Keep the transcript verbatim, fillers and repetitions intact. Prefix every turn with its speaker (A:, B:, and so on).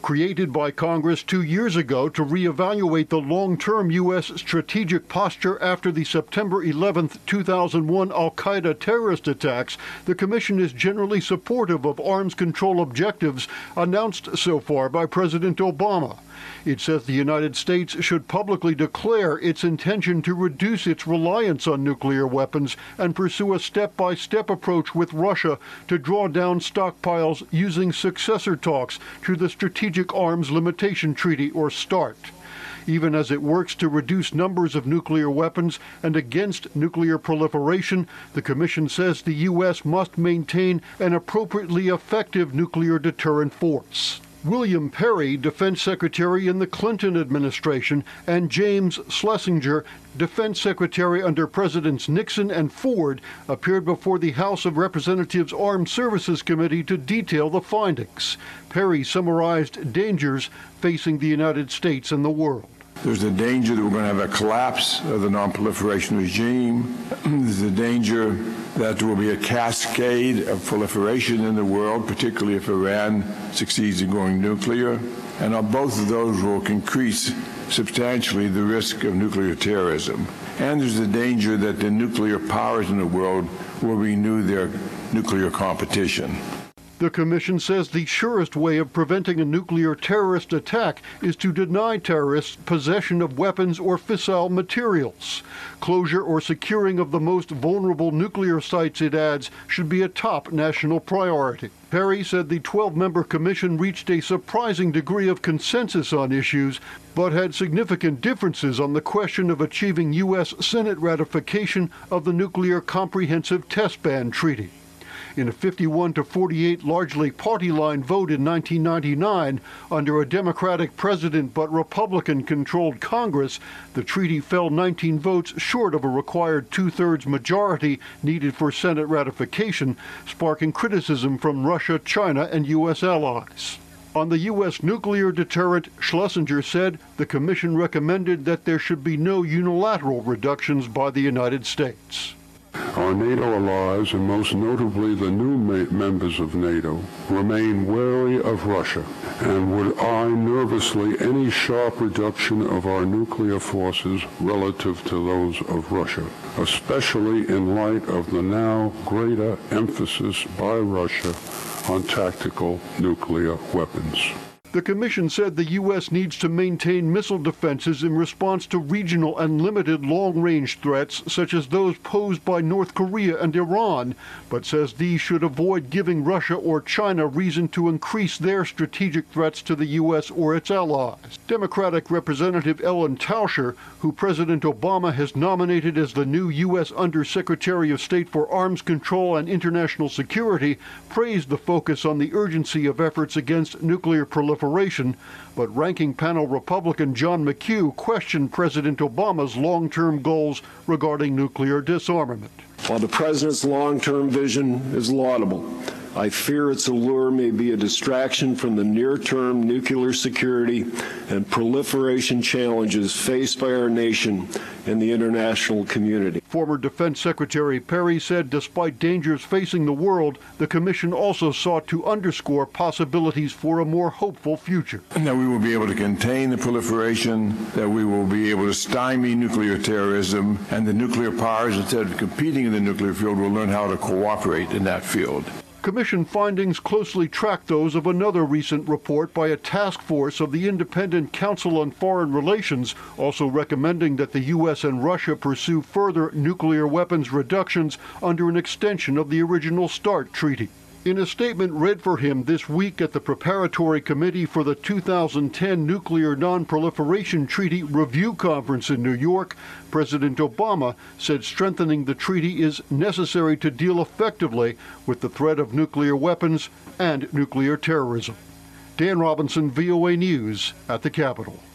A: Created by Congress two years ago to reevaluate the long-term U S strategic posture after the September eleventh, two thousand one al-Qaeda terrorist attacks, the Commission is generally supportive of arms control objectives announced so far by President Obama. It says the United States should publicly declare its intention to reduce its reliance on nuclear weapons and pursue a step-by-step approach with Russia to draw down stockpiles using successor talks to the Strategic Arms Limitation Treaty, or START. Even as it works to reduce numbers of nuclear weapons and against nuclear proliferation, the Commission says the U S must maintain an appropriately effective nuclear deterrent force. William Perry, Defense Secretary in the Clinton administration, and James Schlesinger, Defense Secretary under Presidents Nixon and Ford, appeared before the House of Representatives Armed Services Committee to detail the findings. Perry summarized dangers facing the United States and the world.
B: There's a danger that we're going to have a collapse of the non-proliferation regime. There's a danger that there will be a cascade of proliferation in the world, particularly if Iran succeeds in going nuclear. And on both of those will increase substantially the risk of nuclear terrorism. And there's a danger that the nuclear powers in the world will renew their nuclear competition.
A: The Commission says the surest way of preventing a nuclear terrorist attack is to deny terrorists possession of weapons or fissile materials. Closure or securing of the most vulnerable nuclear sites, it adds, should be a top national priority. Perry said the twelve-member commission reached a surprising degree of consensus on issues, but had significant differences on the question of achieving U S Senate ratification of the Nuclear Comprehensive Test Ban Treaty. In a fifty-one to forty-eight largely party-line vote in nineteen ninety-nine, under a Democratic president but Republican-controlled Congress, the treaty fell nineteen votes short of a required two-thirds majority needed for Senate ratification, sparking criticism from Russia, China, and U S allies. On the U S nuclear deterrent, Schlesinger said the Commission recommended that there should be no unilateral reductions by the United States.
C: Our NATO allies, and most notably the new members of NATO, remain wary of Russia and would eye nervously any sharp reduction of our nuclear forces relative to those of Russia, especially in light of the now greater emphasis by Russia on tactical nuclear weapons.
A: The Commission said the U S needs to maintain missile defenses in response to regional and limited long-range threats such as those posed by North Korea and Iran, but says these should avoid giving Russia or China reason to increase their strategic threats to the U S or its allies. Democratic Representative Ellen Tauscher, who President Obama has nominated as the new U S Undersecretary of State for Arms Control and International Security, praised the focus on the urgency of efforts against nuclear proliferation. But ranking panel Republican John McHugh questioned President Obama's long-term goals regarding nuclear disarmament.
D: While the president's long-term vision is laudable, I fear its allure may be a distraction from the near-term nuclear security and proliferation challenges faced by our nation and the international community.
A: Former Defense Secretary Perry said despite dangers facing the world, the Commission also sought to underscore possibilities for a more hopeful future.
B: And that we will be able to contain the proliferation, that we will be able to stymie nuclear terrorism, and the nuclear powers, instead of competing in the nuclear field, will learn how to cooperate in that field.
A: Commission findings closely track those of another recent report by a task force of the Independent Council on Foreign Relations, also recommending that the U S and Russia pursue further nuclear weapons reductions under an extension of the original START treaty. In a statement read for him this week at the Preparatory Committee for the two thousand ten Nuclear Non-Proliferation Treaty Review Conference in New York, President Obama said strengthening the treaty is necessary to deal effectively with the threat of nuclear weapons and nuclear terrorism. Dan Robinson, V O A News, at the Capitol.